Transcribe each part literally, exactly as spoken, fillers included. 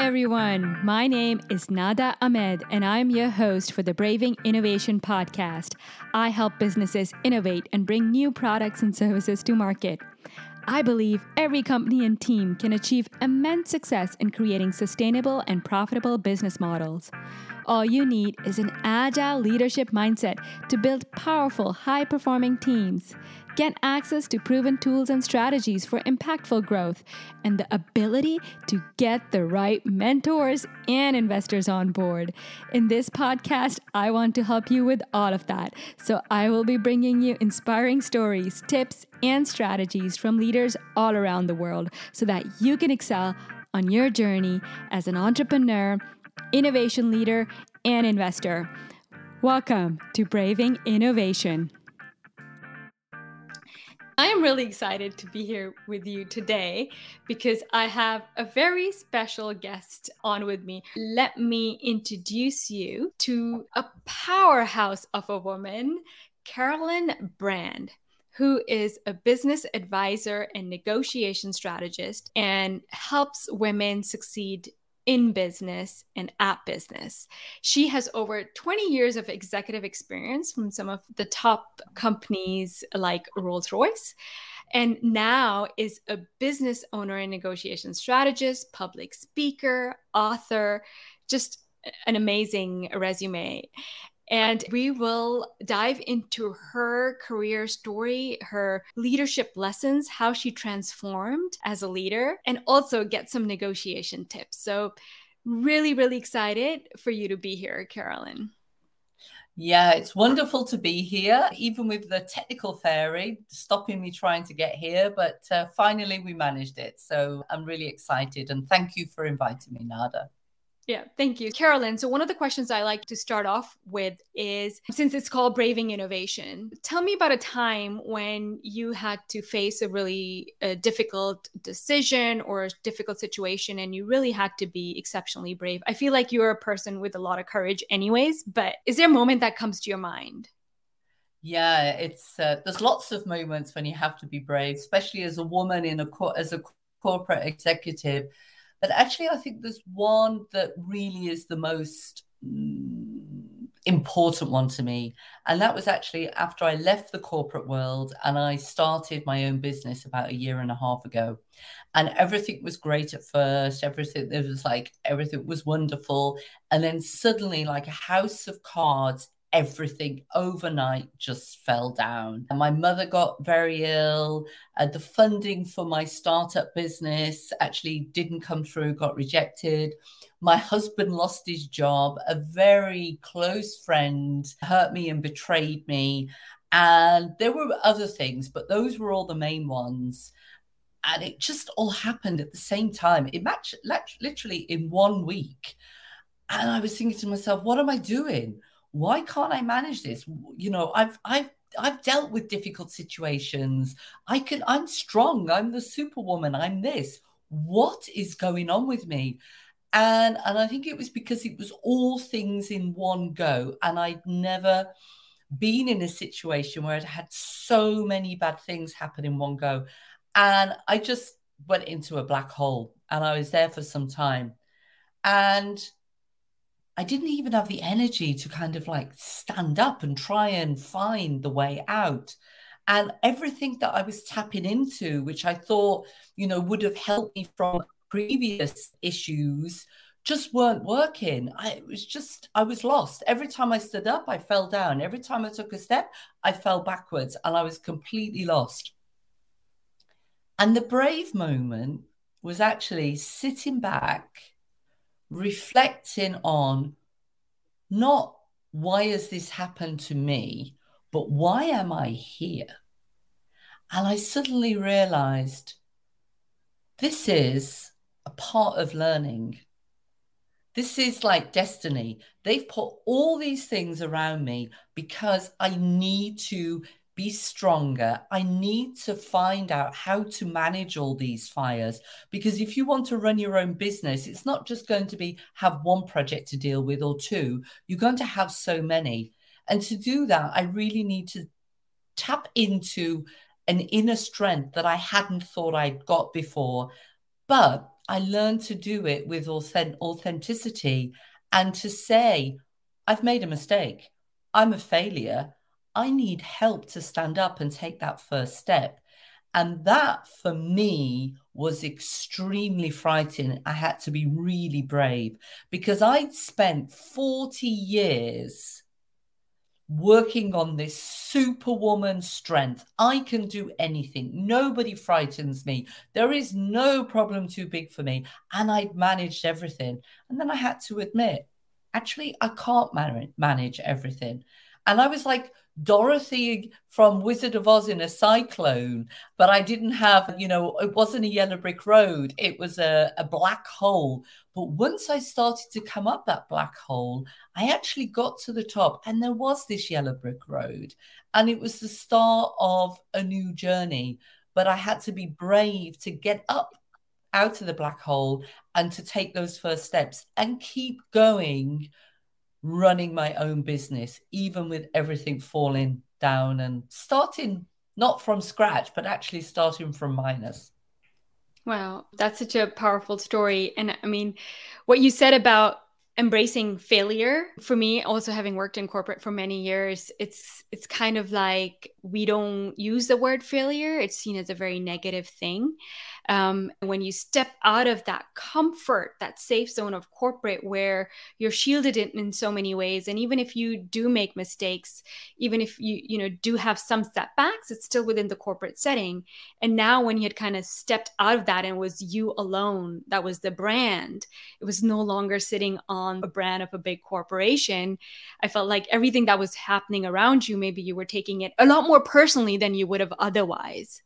everyone. My name is Nada Ahmed, and I'm your host for the Braving Innovation podcast. I help businesses innovate and bring new products and services to market. I believe every company and team can achieve immense success in creating sustainable and profitable business models. All you need is an agile leadership mindset to build powerful, high-performing teams. Get access to proven tools and strategies for impactful growth, and the ability to get the right mentors and investors on board. In this podcast, I want to help you with all of that. So I will be bringing you inspiring stories, tips, and strategies from leaders all around the world so that you can excel on your journey as an entrepreneur, innovation leader, and investor. Welcome to Braving Innovation. I am really excited to be here with you today because I have a very special guest on with me. Let me introduce you to a powerhouse of a woman, Carolyn Brand, who is a business advisor and negotiation strategist and helps women succeed in business and at business. She has over twenty years of executive experience from some of the top companies like Rolls-Royce, and now is a business owner and negotiation strategist, public speaker, author, just an amazing resume. And we will dive into her career story, her leadership lessons, how she transformed as a leader, and also get some negotiation tips. So really, really excited for you to be here, Carolyn. Yeah, it's wonderful to be here, even with the technical fairy stopping me trying to get here. But uh, finally, we managed it. So I'm really excited. And thank you for inviting me, Nada. Yeah, thank you, Carolyn. So one of the questions I like to start off with is, since it's called Braving Innovation, tell me about a time when you had to face a really uh, difficult decision or a difficult situation and you really had to be exceptionally brave. I feel like you're a person with a lot of courage anyways, but is there a moment that comes to your mind? Yeah, it's uh, there's lots of moments when you have to be brave, especially as a woman in a co- as a corporate executive. But actually, I think there's one that really is the most mm, important one to me. And that was actually after I left the corporate world and I started my own business about a year and a half ago. And everything was great at first. Everything, it was like, everything was wonderful. And then suddenly, like a house of cards, everything overnight just fell down. And my mother got very ill. Uh, the funding for my startup business actually didn't come through, got rejected. My husband lost his job. A very close friend hurt me and betrayed me. And there were other things, but those were all the main ones. And it just all happened at the same time. It matched literally in one week. And I was thinking to myself, what am I doing? Why can't I manage this? You know, I've I've I've dealt with difficult situations. I can I'm strong. I'm the superwoman. I'm this. What is going on with me? And and I think it was because it was all things in one go. And I'd never been in a situation where I'd had so many bad things happen in one go. And I just went into a black hole and I was there for some time. And I didn't even have the energy to kind of like stand up and try and find the way out. And everything that I was tapping into, which I thought, you know, would have helped me from previous issues, just weren't working. I it was just, I was lost. Every time I stood up, I fell down. Every time I took a step, I fell backwards and I was completely lost. And the brave moment was actually sitting back, reflecting on not why has this happened to me, but why am I here? And I suddenly realized this is a part of learning. This is like destiny. They've put all these things around me because I need to be stronger. I need to find out how to manage all these fires, because if you want to run your own business, it's not just going to be have one project to deal with or two. You're going to have so many. And to do that, I really need to tap into an inner strength that I hadn't thought I'd got before. But I learned to do it with authentic- authenticity and to say, I've made a mistake. I'm a failure. I need help to stand up and take that first step. And that for me was extremely frightening. I had to be really brave because I'd spent forty years working on this superwoman strength. I can do anything. Nobody frightens me. There is no problem too big for me. And I'd managed everything. And then I had to admit, actually, I can't man- manage everything. And I was like Dorothy from Wizard of Oz in a cyclone, but I didn't have, you know, it wasn't a yellow brick road. It was a, a black hole. But once I started to come up that black hole, I actually got to the top and there was this yellow brick road. And it was the start of a new journey. But I had to be brave to get up out of the black hole and to take those first steps and keep going, running my own business, even with everything falling down and starting not from scratch, but actually starting from minus. Wow, that's such a powerful story. And I mean, what you said about embracing failure, for me, also having worked in corporate for many years, it's it's kind of like we don't use the word failure. It's seen as a very negative thing. Um, when you step out of that comfort, that safe zone of corporate where you're shielded in, in so many ways, and even if you do make mistakes, even if you you know do have some setbacks, it's still within the corporate setting. And now when you had kind of stepped out of that and it was you alone, that was the brand, it was no longer sitting on a brand of a big corporation. I felt like everything that was happening around you, maybe you were taking it a lot more personally than you would have otherwise.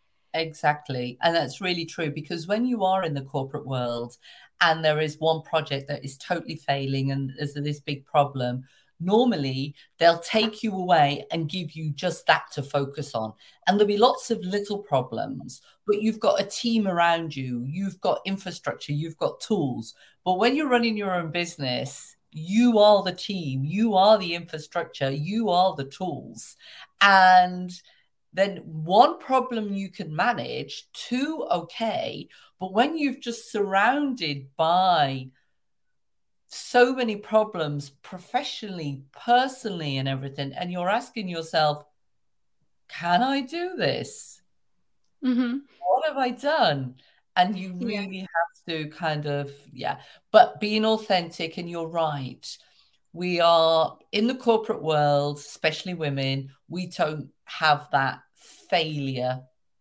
Exactly. And that's really true because when you are in the corporate world and there is one project that is totally failing and there's this big problem, normally they'll take you away and give you just that to focus on. And there'll be lots of little problems, but you've got a team around you, you've got infrastructure, you've got tools. But when you're running your own business, you are the team, you are the infrastructure, you are the tools. And then one problem you can manage, two, okay. But when you've just surrounded by so many problems professionally, personally, and everything, and you're asking yourself, can I do this? Mm-hmm. What have I done? And you Yeah. really have to kind of, yeah, but being authentic, and you're right. We are in the corporate world, especially women, we don't have that failure.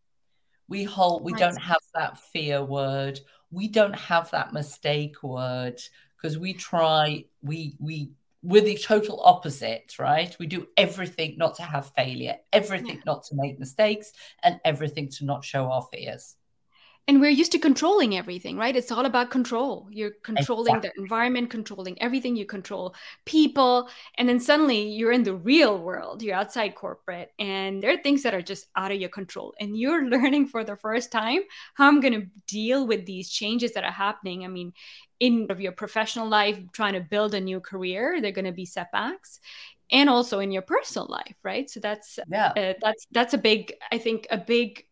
We hold, we Right. don't have that fear word. We don't have that mistake word because we try, we, we, we're the total opposite, right? We do everything not to have failure, Yeah. everything not to make mistakes, and everything to not show our fears. And we're used to controlling everything, right? It's all about control. You're controlling the Exactly. environment, controlling everything. You control people. And then suddenly you're in the real world. You're outside corporate. And there are things that are just out of your control. And you're learning for the first time how I'm going to deal with these changes that are happening. I mean, in your professional life, trying to build a new career, there are going to be setbacks. And also in your personal life, right? So that's Yeah. uh, that's that's a big, I think, a big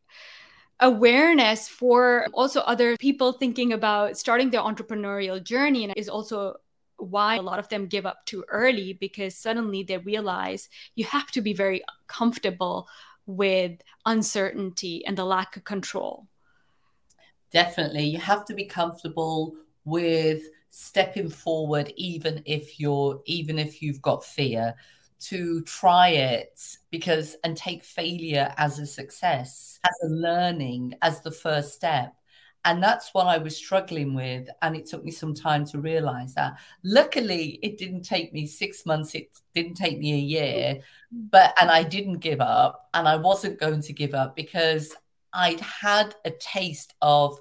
awareness for also other people thinking about starting their entrepreneurial journey, and is also why a lot of them give up too early, because suddenly they realize you have to be very comfortable with uncertainty and the lack of control. Definitely. You have to be comfortable with stepping forward, even if you're, even if you've got fear, to try it because, and take failure as a success, as a learning, as the first step. And that's what I was struggling with. And it took me some time to realize that. Luckily, it didn't take me six months. It didn't take me a year, but, and I didn't give up, and I wasn't going to give up because I'd had a taste of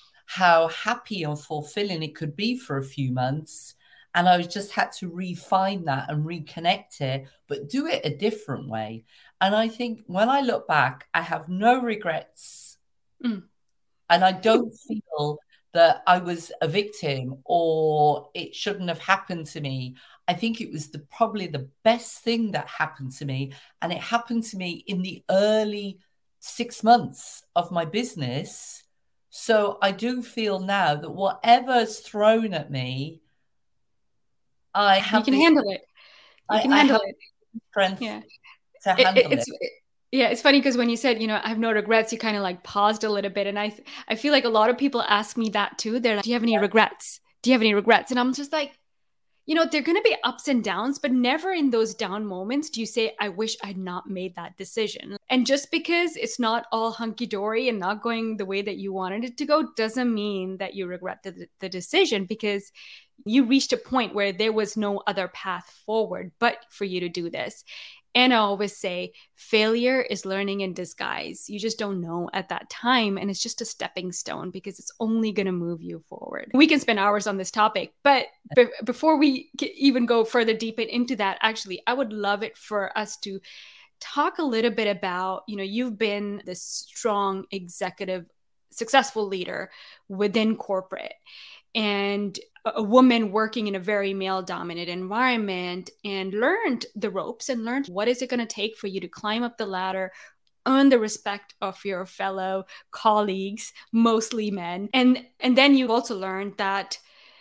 how happy and fulfilling it could be for a few months. And I just had to refine that and reconnect it, but do it a different way. And I think when I look back, I have no regrets. Mm. And I don't feel that I was a victim or it shouldn't have happened to me. I think it was the probably the best thing that happened to me. And it happened to me in the early six months of my business So I do feel now that whatever's thrown at me, I You have can this, handle it. You I, can I handle have it. strength Yeah. to It, it- handle it's it. yeah, it's funny because when you said, you know, I have no regrets, you kind of like paused a little bit. And I th- I feel like a lot of people ask me that too. They're like, do you have any regrets? Do you have any regrets? And I'm just like, you know, they're going to be ups and downs, but never in those down moments do you say, I wish I'd not made that decision. And just because it's not all hunky dory and not going the way that you wanted it to go doesn't mean that you regret the, the decision, because you reached a point where there was no other path forward but for you to do this. And I always say failure is learning in disguise. You just don't know at that time. And it's just a stepping stone because it's only going to move you forward. We can spend hours on this topic, but be- before we even go further deep into that, actually, I would love it for us to talk a little bit about, you know, you've been this strong executive, successful leader within corporate, and a woman working in a very male dominated environment, and learned the ropes and learned what is it going to take for you to climb up the ladder, earn the respect of your fellow colleagues, mostly men. And and then you also learned that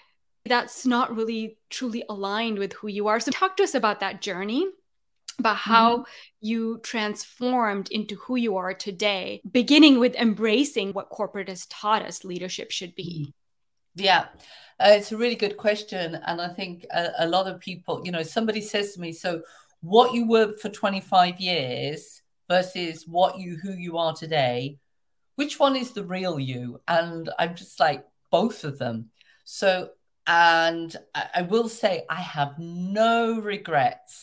that's not really truly aligned with who you are. So talk to us about that journey, about how Mm-hmm. you transformed into who you are today, beginning with embracing what corporate has taught us leadership should be. Yeah, uh, it's a really good question. And I think a, a lot of people, you know, somebody says to me, so what you were for twenty-five years versus what you, who you are today, which one is the real you? And I'm just like, both of them. So, and I, I will say, I have no regrets,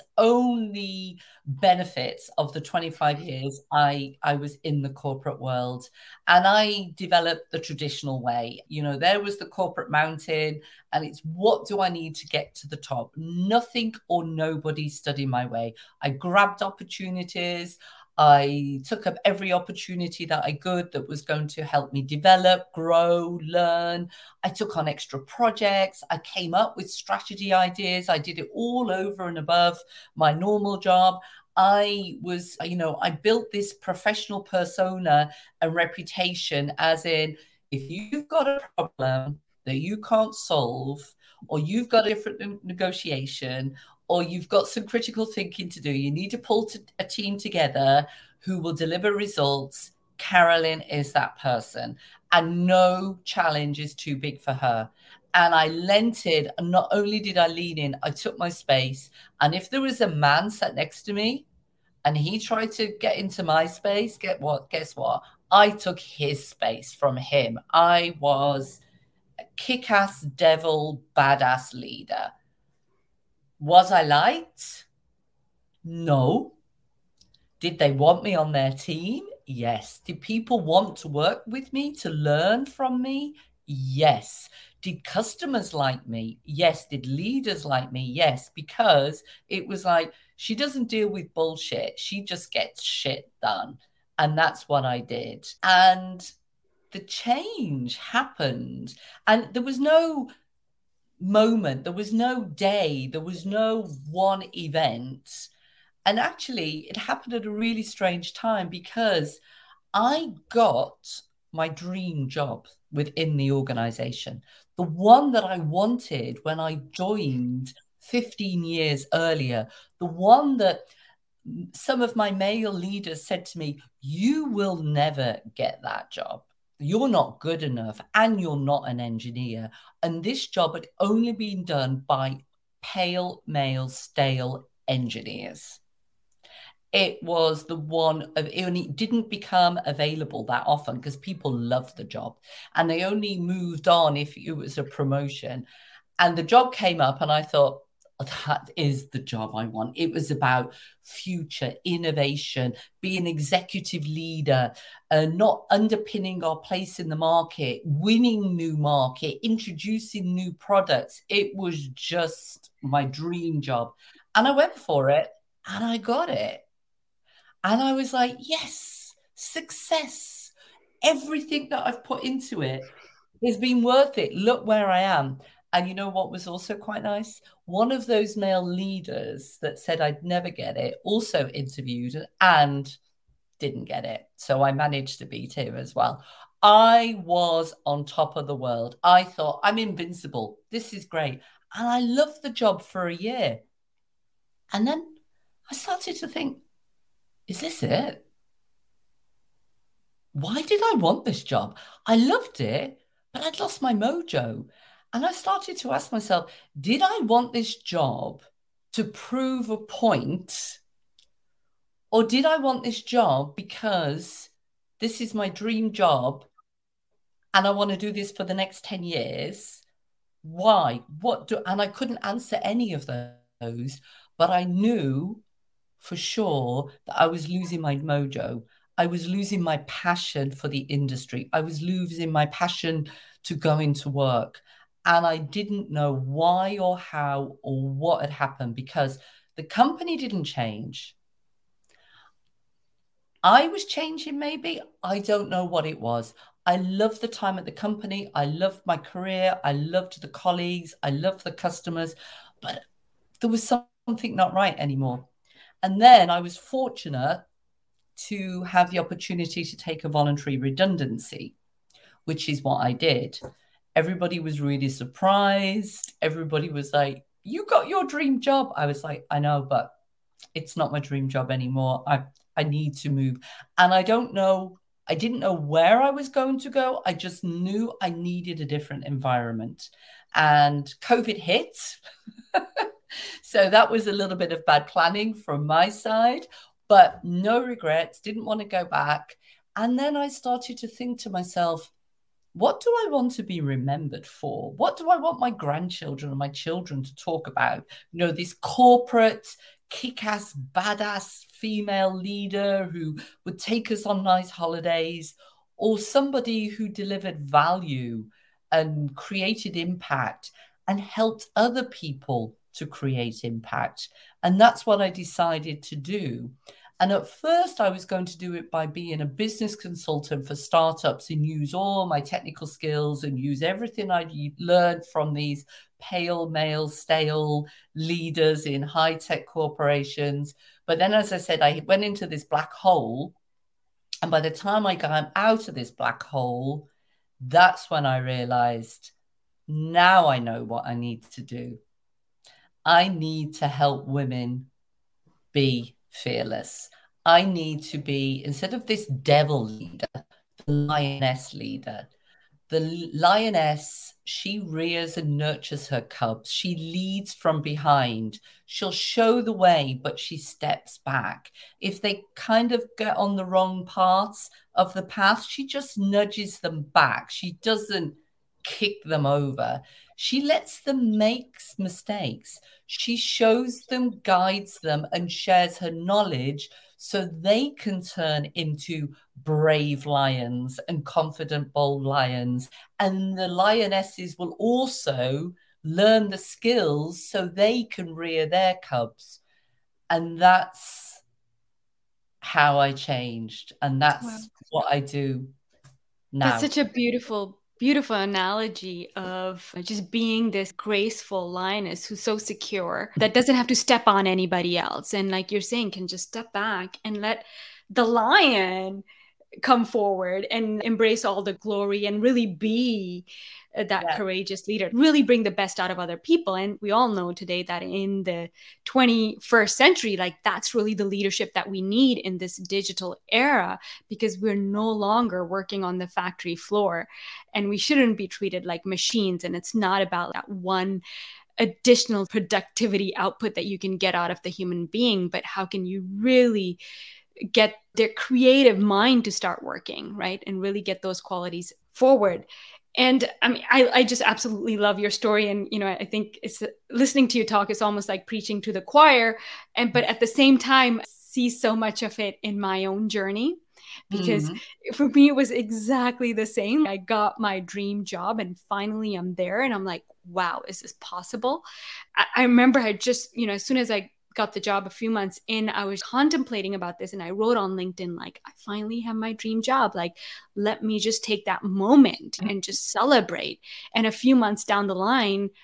only benefits of the twenty-five years I, I was in the corporate world. And I developed the traditional way. You know, there was the corporate mountain, and it's what do I need to get to the top? Nothing or nobody stood in my way. I grabbed opportunities. I took up every opportunity that I could that was going to help me develop, grow, learn. I took on extra projects. I came up with strategy ideas. I did it all over and above my normal job. I was, you know, I built this professional persona and reputation, as in, if you've got a problem that you can't solve, or you've got a different negotiation, or you've got some critical thinking to do, you need to pull to a team together who will deliver results. Carolyn is that person, and no challenge is too big for her. And I lent it, and not only did I lean in, I took my space. And if there was a man sat next to me and he tried to get into my space, get what? Guess what? I took his space from him. I was a kick-ass devil, badass leader. Was I liked? No. Did they want me on their team? Yes. Did people want to work with me, to learn from me? Yes. Did customers like me? Yes. Did leaders like me? Yes. Because it was like, she doesn't deal with bullshit. She just gets shit done. And that's what I did. And the change happened. And there was no moment, there was no day, there was no one event. And actually, it happened at a really strange time, because I got my dream job within the organization, the one that I wanted when I joined fifteen years earlier, the one that some of my male leaders said to me, you will never get that job. You're not good enough, and you're not an engineer. And this job had only been done by pale, male, stale engineers. It was the one of, it only didn't become available that often because people loved the job, and they only moved on if it was a promotion. And the job came up, and I thought, that is the job I want. It was about future innovation, being executive leader, uh, not underpinning our place in the market, winning new market, introducing new products. It was just my dream job. And I went for it, and I got it. And I was like, yes, success. Everything that I've put into it has been worth it. Look where I am. And you know what was also quite nice? One of those male leaders that said I'd never get it also interviewed and didn't get it. So I managed to beat him as well. I was on top of the world. I thought, I'm invincible. This is great. And I loved the job for a year. And then I started to think, is this it? Why did I want this job? I loved it, but I'd lost my mojo. And I started to ask myself, did I want this job to prove a point? Or did I want this job because this is my dream job and I want to do this for the next ten years? Why? What do, and I couldn't answer any of those, but I knew for sure that I was losing my mojo. I was losing my passion for the industry. I was losing my passion to go into work. And I didn't know why or how or what had happened because the company didn't change. I was changing, maybe. I don't know what it was. I loved the time at the company. I loved my career. I loved the colleagues. I loved the customers. But there was something not right anymore. And then I was fortunate to have the opportunity to take a voluntary redundancy, which is what I did. Everybody was really surprised. Everybody was like, you got your dream job. I was like, I know, but it's not my dream job anymore. I, I need to move. And I don't know, I didn't know where I was going to go. I just knew I needed a different environment. And COVID hit. So that was a little bit of bad planning from my side, but no regrets, didn't want to go back. And then I started to think to myself, what do I want to be remembered for? What do I want my grandchildren and my children to talk about? You know, this corporate, kick-ass, badass female leader who would take us on nice holidays, or somebody who delivered value and created impact and helped other people to create impact. And that's what I decided to do. And at first I was going to do it by being a business consultant for startups and use all my technical skills and use everything I'd learned from these pale, male, stale leaders in high-tech corporations. But then, as I said, I went into this black hole. And by the time I got out of this black hole, that's when I realized, now I know what I need to do. I need to help women be fearless. I need to be, instead of this devil leader, the lioness leader. The lioness, she rears and nurtures her cubs. She leads from behind. She'll show the way, but she steps back. If they kind of get on the wrong parts of the path, she just nudges them back. She doesn't kick them over. She lets them make mistakes. She shows them, guides them, and shares her knowledge so they can turn into brave lions and confident, bold lions. And the lionesses will also learn the skills so they can rear their cubs. And that's how I changed. And that's wow. what I do now. That's such a beautiful Beautiful analogy of just being this graceful lioness who's so secure that doesn't have to step on anybody else. And like you're saying, can just step back and let the lion come forward and embrace all the glory and really be that yeah. courageous leader, really bring the best out of other people. And we all know today that in the twenty-first century, like that's really the leadership that we need in this digital era, because we're no longer working on the factory floor and we shouldn't be treated like machines. And it's not about that one additional productivity output that you can get out of the human being, but how can you really get their creative mind to start working, right? And really get those qualities forward. And I mean, I, I just absolutely love your story. And, you know, I think it's listening to you talk is almost like preaching to the choir. And, but at the same time, I see so much of it in my own journey, because mm-hmm. for me, it was exactly the same. I got my dream job and finally I'm there and I'm like, wow, is this possible? I, I remember I just, you know, as soon as I got the job a few months in, I was contemplating about this and I wrote on LinkedIn, like, I finally have my dream job. Like, let me just take that moment and just celebrate. And a few months down the line,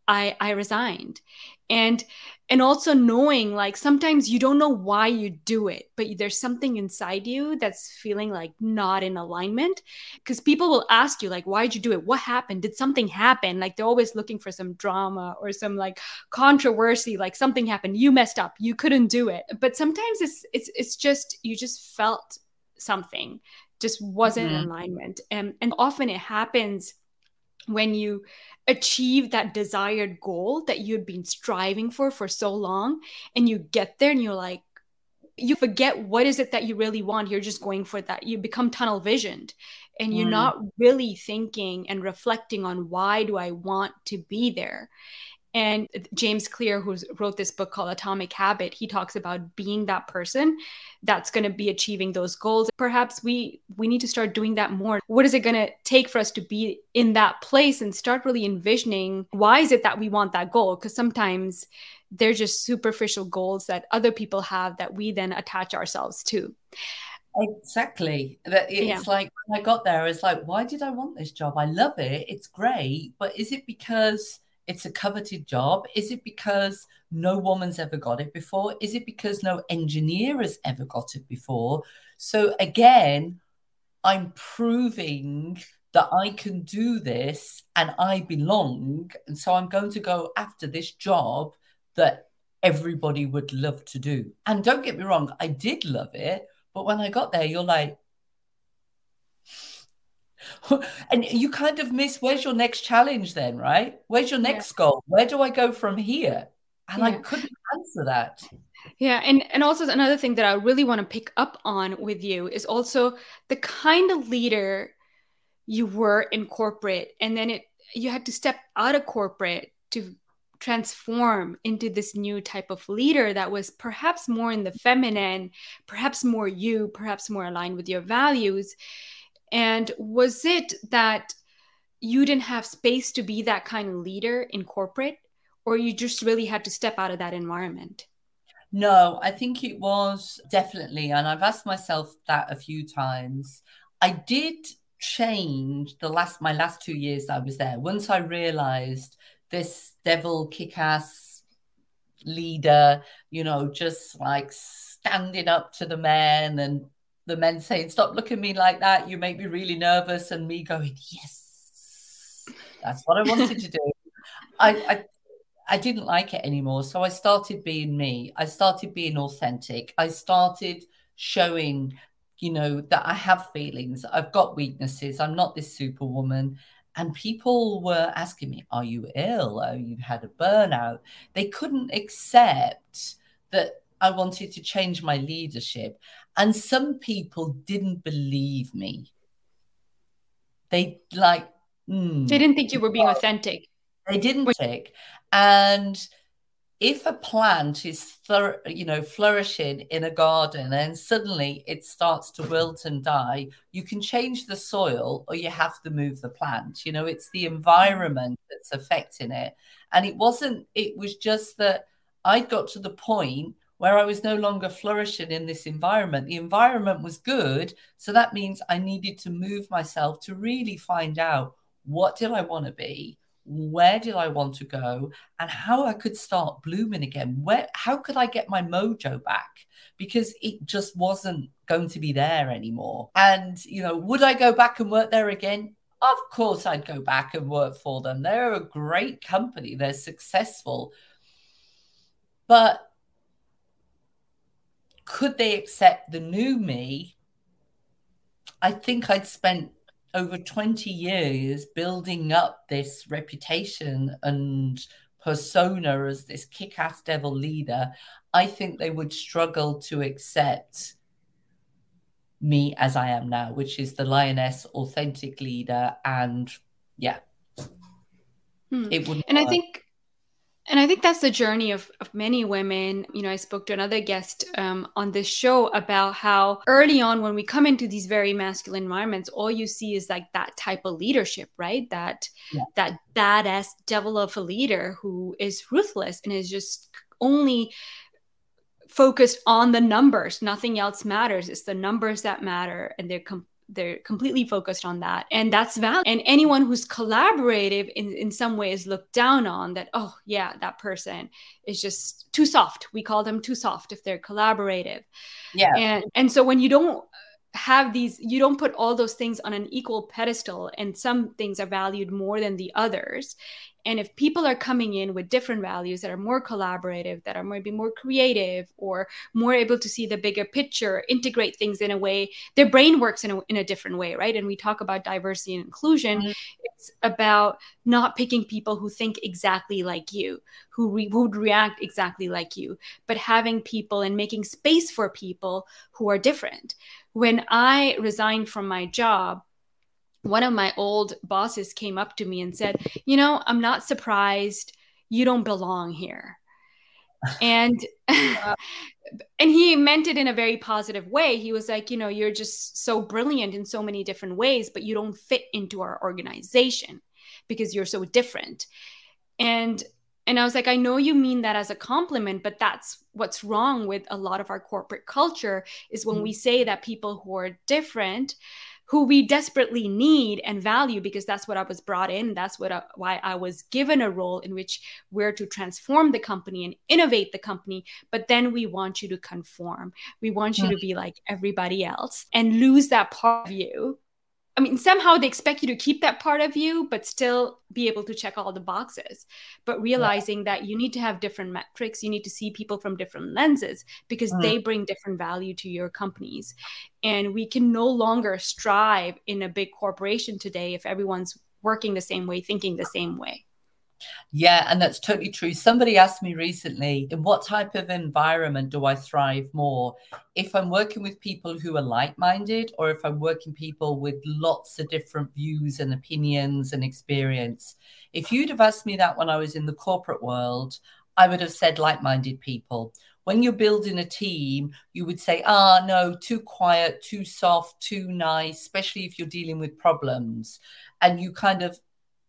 I, I resigned. And and also knowing, like, sometimes you don't know why you do it, but there's something inside you that's feeling like not in alignment. Because people will ask you, like, why'd you do it? What happened? Did something happen? Like, they're always looking for some drama or some like controversy, like something happened, you messed up, you couldn't do it. But sometimes it's it's it's just, you just felt something just wasn't Mm-hmm. in alignment. And and often it happens when you achieve that desired goal that you've been striving for for so long, and you get there and you're like, you forget what is it that you really want. You're just going for that. You become tunnel visioned, and you're Mm. not really thinking and reflecting on, why do I want to be there? And James Clear, who wrote this book called Atomic Habit, he talks about being that person that's going to be achieving those goals. Perhaps we we need to start doing that more. What is it going to take for us to be in that place, and start really envisioning, why is it that we want that goal? Because sometimes they're just superficial goals that other people have that we then attach ourselves to. Exactly. That Yeah. it's like, when I got there, it's like, why did I want this job? I love it. It's great. But is it because it's a coveted job? Is it because no woman's ever got it before? Is it because no engineer has ever got it before? So again, I'm proving that I can do this and I belong. And so I'm going to go after this job that everybody would love to do. And don't get me wrong, I did love it. But when I got there, you're like, and you kind of miss, where's your next challenge then, right? Where's your next yeah. goal? Where do I go from here? And yeah. I couldn't answer that. Yeah. And, and also another thing that I really want to pick up on with you is also the kind of leader you were in corporate. And then it you had to step out of corporate to transform into this new type of leader that was perhaps more in the feminine, perhaps more you, perhaps more aligned with your values. And was it that you didn't have space to be that kind of leader in corporate, or you just really had to step out of that environment? No, I think it was definitely, and I've asked myself that a few times. I did change the last my last two years that I was there. Once I realized this devil kick-ass leader, you know, just like standing up to the men, and the men saying, stop looking at me like that, you make me really nervous, and me going, yes, that's what I wanted to do. I, I I didn't like it anymore. So I started being me. I started being authentic. I started showing, you know, that I have feelings. I've got weaknesses. I'm not this superwoman. And people were asking me, are you ill? Oh, you had a burnout. They couldn't accept that I wanted to change my leadership. And some people didn't believe me. They like, mm, they didn't think you were being authentic. They didn't think. And if a plant is, you know, flourishing in a garden and suddenly it starts to wilt and die, you can change the soil or you have to move the plant. You know, it's the environment that's affecting it. And it wasn't, it was just that I got to the point where I was no longer flourishing in this environment. The environment was good. So that means I needed to move myself to really find out, what did I want to be? Where did I want to go, and how I could start blooming again? Where, how could I get my mojo back? Because it just wasn't going to be there anymore. And, you know, would I go back and work there again? Of course I'd go back and work for them. They're a great company. They're successful. But could they accept the new me? I think I'd spent over twenty years building up this reputation and persona as this kick-ass devil leader. I think they would struggle to accept me as I am now, which is the lioness, authentic leader. And yeah, hmm. it wouldn't and work. I think And I think that's the journey of, of many women. You know, I spoke to another guest um, on this show about how early on, when we come into these very masculine environments, all you see is like that type of leadership, right? That yeah. that badass devil of a leader who is ruthless and is just only focused on the numbers. Nothing else matters. It's the numbers that matter, and they're com- they're completely focused on that. And that's valid. And anyone who's collaborative in, in some ways looked down on that, oh yeah, that person is just too soft. We call them too soft if they're collaborative. Yeah. And, and so when you don't have these, you don't put all those things on an equal pedestal, and some things are valued more than the others. And if people are coming in with different values that are more collaborative, that are maybe more creative or more able to see the bigger picture, integrate things in a way, their brain works in a, in a different way, right? And we talk about diversity and inclusion. Mm-hmm. It's about not picking people who think exactly like you, who, re- who would react exactly like you, but having people and making space for people who are different. When I resigned from my job, one of my old bosses came up to me and said, you know, I'm not surprised you don't belong here. And, and he meant it in a very positive way. He was like, you know, you're just so brilliant in so many different ways, but you don't fit into our organization because you're so different. And And I was like, I know you mean that as a compliment, but that's what's wrong with a lot of our corporate culture, is when mm-hmm. we say that people who are different, who we desperately need and value, because that's what I was brought in. That's what I, why I was given a role in which we're to transform the company and innovate the company. But then we want you to conform. We want you mm-hmm. to be like everybody else and lose that part of you. I mean, somehow they expect you to keep that part of you, but still be able to check all the boxes. But realizing yeah. that you need to have different metrics, you need to see people from different lenses, because mm. they bring different value to your companies. And we can no longer strive in a big corporation today if everyone's working the same way, thinking the same way. Yeah, and that's totally true. Somebody asked me recently, in what type of environment do I thrive more? If I'm working with people who are like-minded, or if I'm working people with lots of different views and opinions and experience. If you'd have asked me that when I was in the corporate world, I would have said like-minded people. When you're building a team, you would say, ah, no, too quiet, too soft, too nice, especially if you're dealing with problems. And you kind of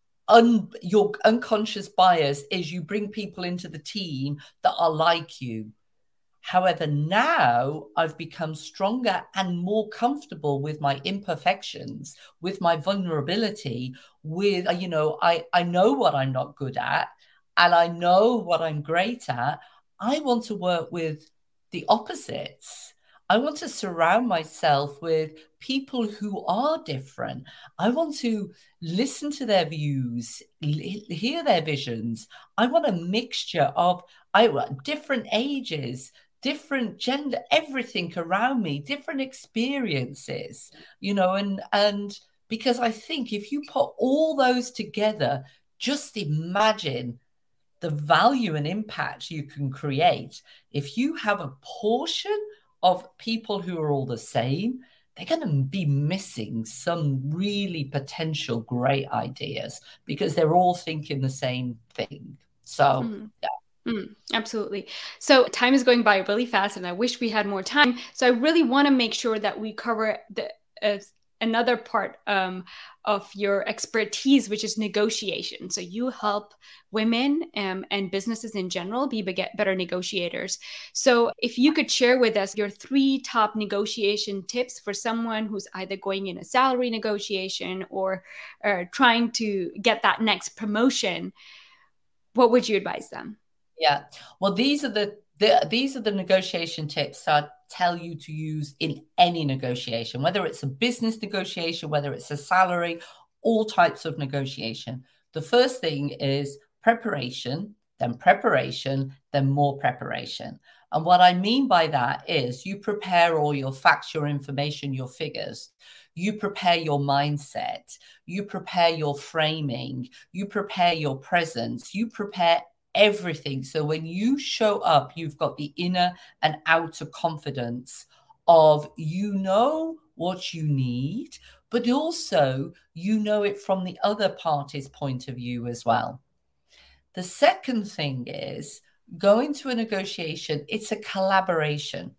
Un, your unconscious bias is you bring people into the team that are like you. However, now I've become stronger and more comfortable with my imperfections, with my vulnerability, with, you know, I, I know what I'm not good at, and I know what I'm great at. I want to work with the opposites. I want to surround myself with people who are different. I want to listen to their views, hear their visions. I want a mixture of I want different ages, different gender, everything around me, different experiences, you know, and, and because I think if you put all those together, just imagine the value and impact you can create. If you have a portion of people who are all the same, they're going to be missing some really potential great ideas because they're all thinking the same thing. So, mm. yeah. Mm, absolutely. So time is going by really fast, and I wish we had more time. So I really want to make sure that we cover the uh, another part um, of your expertise, which is negotiation. So you help women um, and businesses in general be better negotiators. So if you could share with us your three top negotiation tips for someone who's either going in a salary negotiation or uh, trying to get that next promotion, what would you advise them? Yeah, well, these are the, the these are the negotiation tips I tell you to use in any negotiation, whether it's a business negotiation, whether it's a salary, all types of negotiation. The first thing is preparation, then preparation, then more preparation. And what I mean by that is you prepare all your facts, your information, your figures. You prepare your mindset. You prepare your framing. You prepare your presence. You prepare everything. So when you show up, you've got the inner and outer confidence of, you know what you need, but also you know it from the other party's point of view as well. The second thing is going to a negotiation. It's a collaboration.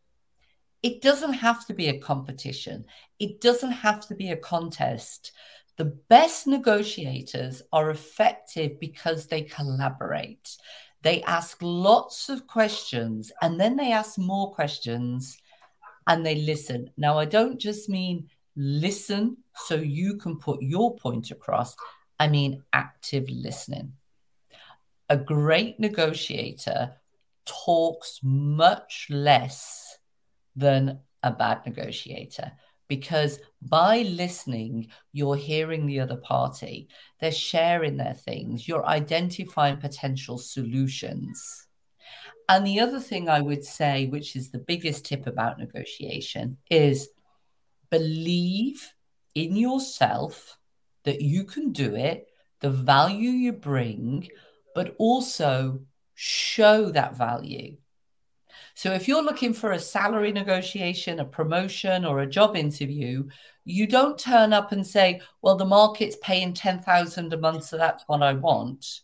It doesn't have to be a competition. It doesn't have to be a contest. The best negotiators are effective because they collaborate. They ask lots of questions, and then they ask more questions, and they listen. Now, I don't just mean listen so you can put your point across. I mean, active listening. A great negotiator talks much less than a bad negotiator, because by listening, you're hearing the other party, they're sharing their things, you're identifying potential solutions. And the other thing I would say, which is the biggest tip about negotiation, is believe in yourself that you can do it, the value you bring, but also show that value. So if you're looking for a salary negotiation, a promotion, or a job interview, you don't turn up and say, well, the market's paying ten thousand a month, so that's what I want.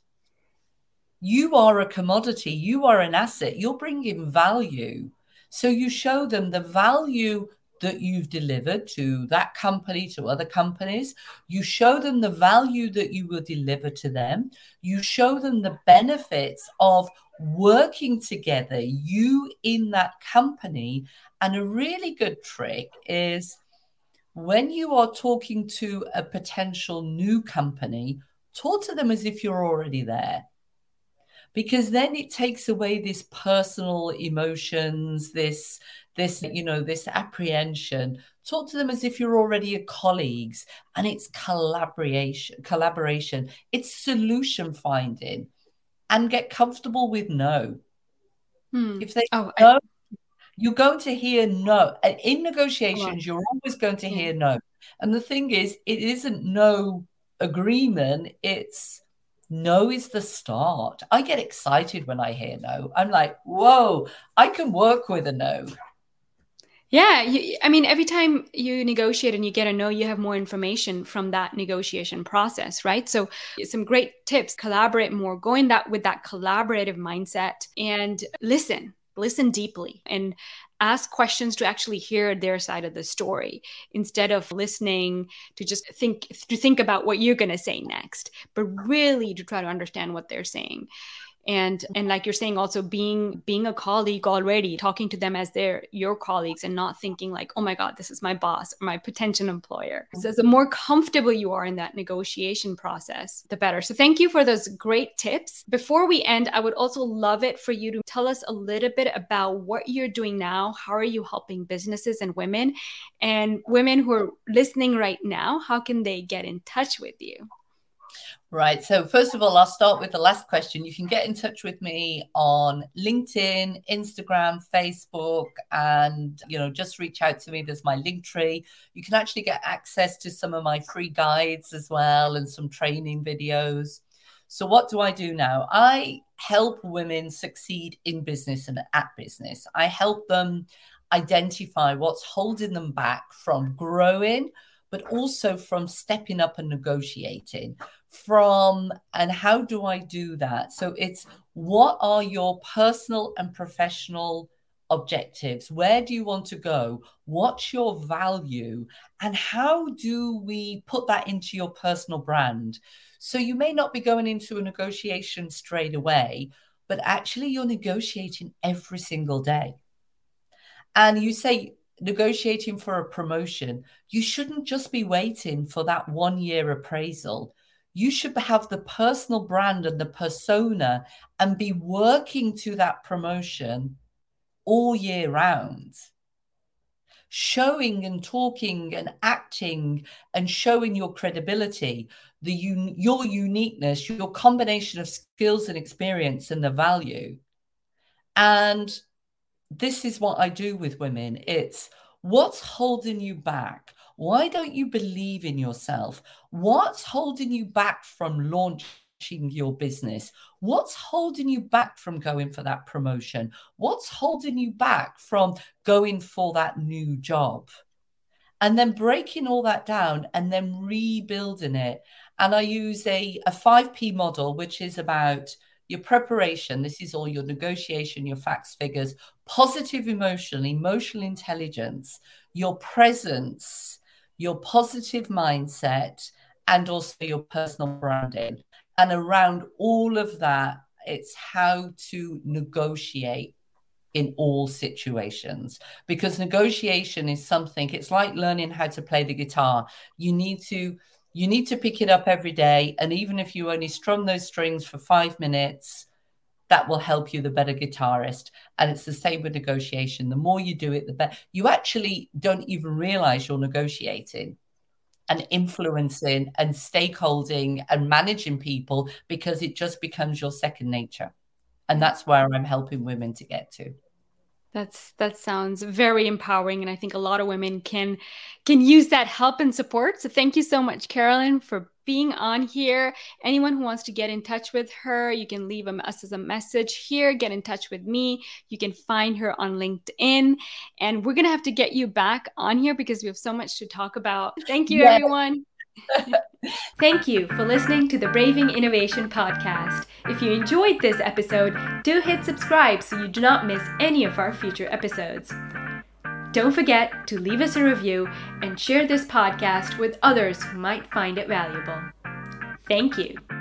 You are a commodity. You are an asset. You're bringing value. So you show them the value that you've delivered to that company, to other companies. You show them the value that you will deliver to them. You show them the benefits of working together, you in that company. And a really good trick is when you are talking to a potential new company, talk to them as if you're already there. Because then it takes away this personal emotions, this, this, you know, this apprehension. Talk to them as if you're already a colleagues, and it's collaboration, collaboration. It's solution finding, and get comfortable with no. Hmm. If they oh, no, I... you're going to hear no. And in negotiations, you're always going to hear no. And the thing is, it isn't no agreement. It's no is the start. I get excited when I hear no. I'm like, whoa, I can work with a no. Yeah. You, I mean, every time you negotiate and you get a no, you have more information from that negotiation process, right? So some great tips: collaborate more, go in that with that collaborative mindset, and listen, listen deeply, and ask questions to actually hear their side of the story, instead of listening to just think to think about what you're going to say next, but really to try to understand what they're saying. And and like you're saying, also being being a colleague already, talking to them as they're your colleagues, and not thinking like, oh my God, this is my boss or my potential employer. So the more comfortable you are in that negotiation process, the better. So thank you for those great tips. Before we end, I would also love it for you to tell us a little bit about what you're doing now. How are you helping businesses and women? And women who are listening right now, how can they get in touch with you? Right. So first of all, I'll start with the last question. You can get in touch with me on LinkedIn, Instagram, Facebook, and, you know, just reach out to me. There's my link tree. You can actually get access to some of my free guides as well, and some training videos. So what do I do now? I help women succeed in business and at business. I help them identify what's holding them back from growing, but also from stepping up and negotiating. From, and how do I do that? So it's, what are your personal and professional objectives? Where do you want to go? What's your value? And how do we put that into your personal brand? So you may not be going into a negotiation straight away, but actually you're negotiating every single day. And you say, negotiating for a promotion, you shouldn't just be waiting for that one year appraisal. You should have the personal brand and the persona and be working to that promotion all year round, showing and talking and acting and showing your credibility, the un- your uniqueness, your combination of skills and experience, and the value. And this is what I do with women. It's, what's holding you back? Why don't you believe in yourself? What's holding you back from launching your business? What's holding you back from going for that promotion? What's holding you back from going for that new job? And then breaking all that down and then rebuilding it. And I use a, a five P model, which is about your preparation. This is all your negotiation, your facts, figures, positive emotion, emotional intelligence, your presence, your positive mindset, and also your personal branding. And around all of that, it's how to negotiate in all situations, because negotiation is something, it's like learning how to play the guitar. You need to you need to pick it up every day, and even if you only strum those strings for five minutes, that will help you the better guitarist. And it's the same with negotiation. The more you do it, the better. You actually don't even realize you're negotiating and influencing and stakeholding and managing people, because it just becomes your second nature. And that's where I'm helping women to get to. That's that sounds very empowering, and I think a lot of women can can use that help and support. So thank you so much, Carolyn, for being on here. Anyone who wants to get in touch with her, you can leave us as a message here. Get in touch with me. You can find her on LinkedIn, and we're gonna have to get you back on here because we have so much to talk about. Thank you, yes. everyone. Thank you for listening to the Braving Innovation podcast. If you enjoyed this episode, do hit subscribe so you do not miss any of our future episodes. Don't forget to leave us a review and share this podcast with others who might find it valuable. Thank you.